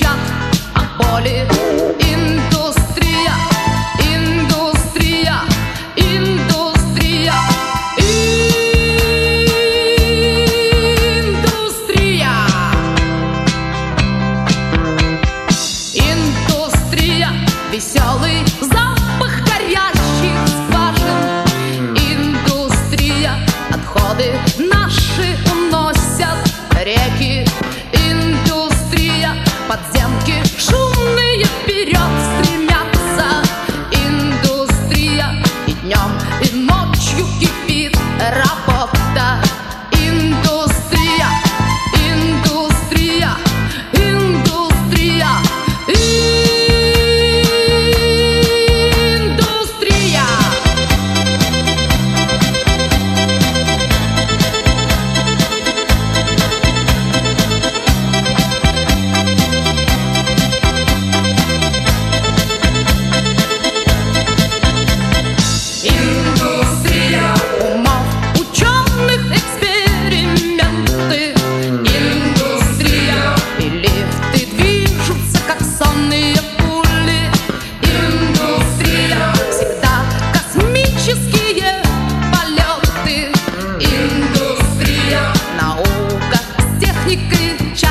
кричат о боли. Индустрия, индустрия, индустрия, индустрия. Индустрия, веселый запах горящих скважин. Индустрия, отходы наши уносят реки. Индустрия, подземки шумные вперед стремятся. Индустрия, и днем, и ночью кипит работа. Индустрия, индустрия, индустрия, индустрия. Индустрия умов, ученых, эксперименты. Индустрия, и лифты движутся, как сонные пули. Индустрия, всегда космические полеты. Индустрия, наука с техникой.